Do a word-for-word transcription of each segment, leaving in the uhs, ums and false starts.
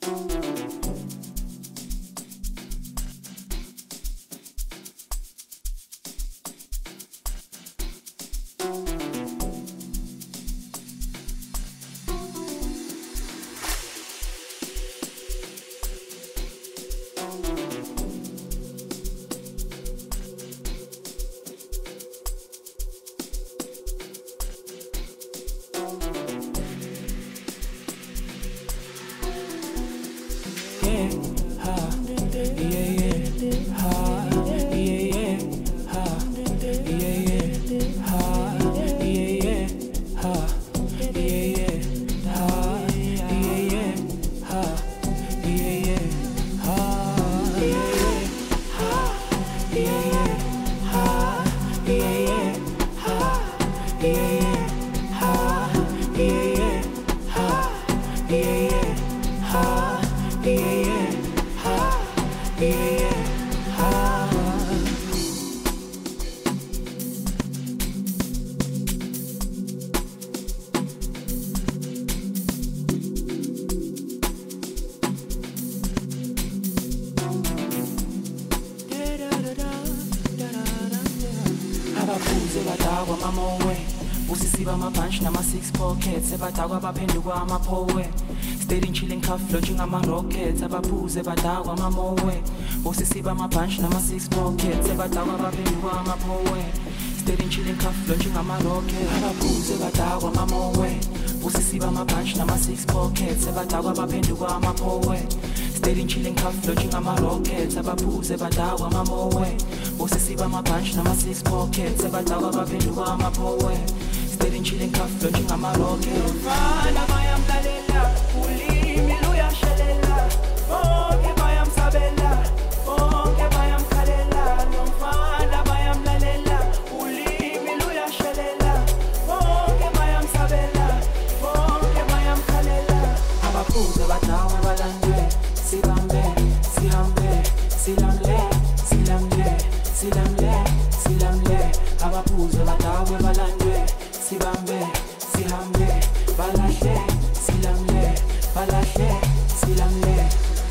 sebadakwa mamowe usisiba ama-punch nama-six pockets sebadakwa baphenduka ama-powe steady chilling cuff launching ama-rockets abaphuze badakwa mamowe usisiba ama-punch nama-six pockets sebadakwa baphenduka ama-powe steady chilling cuff launching ama-rockets abaphuze badakwa mamowe usisiba ama-punch nama-six pockets sebadakwa baphenduka ama-powe steady chilling cuff launching ama-rockets abaphuze badakwa mamowe usisiba ama-punch nama-six pockets sebadakwa baphenduka ama-powe steady chilling cuff launching ama-rockets mfana bayamlalela ulimi luyashelela bonke bayamsabela bonke bayamkhalela nomfana bayamlalela ulimi luyashelela bonke bayamsabela bonke bayamkhalela abaphuze badakwa balandwe silambe sihambe silamle silamle silamle silamle abaphuze badakwe balandwe sibambe sihambe balahle silamle balahle silamle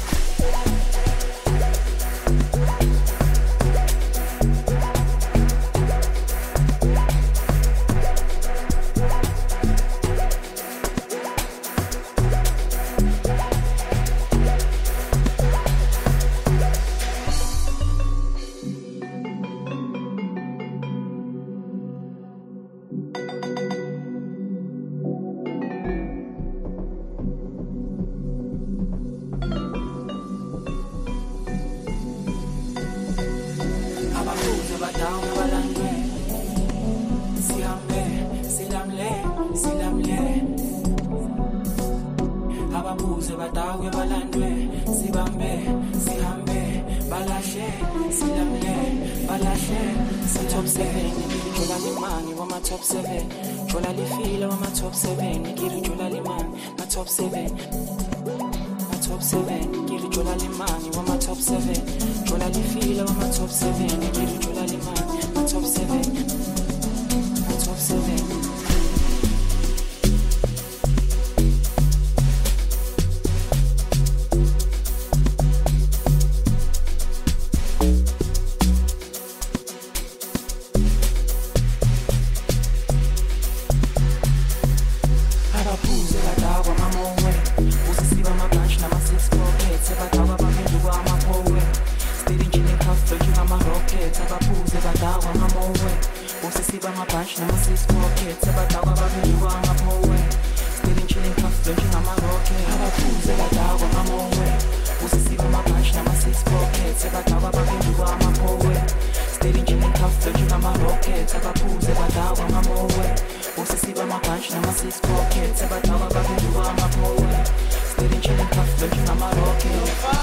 abaphuze badakwe balandwe sibambe sihambe balahle silamle balahle top seven jola limani wama top seven jola lifile wama top seven ngiri jola limani ma top seven ma top seven ngiri jola limani wama top seven jola lifile wama top seven ngiri jola limani ma top seven ma top seven Six pockets, but I'm a baby, I'm a poet. Steady chilling, tough, looking, I'm a rocket.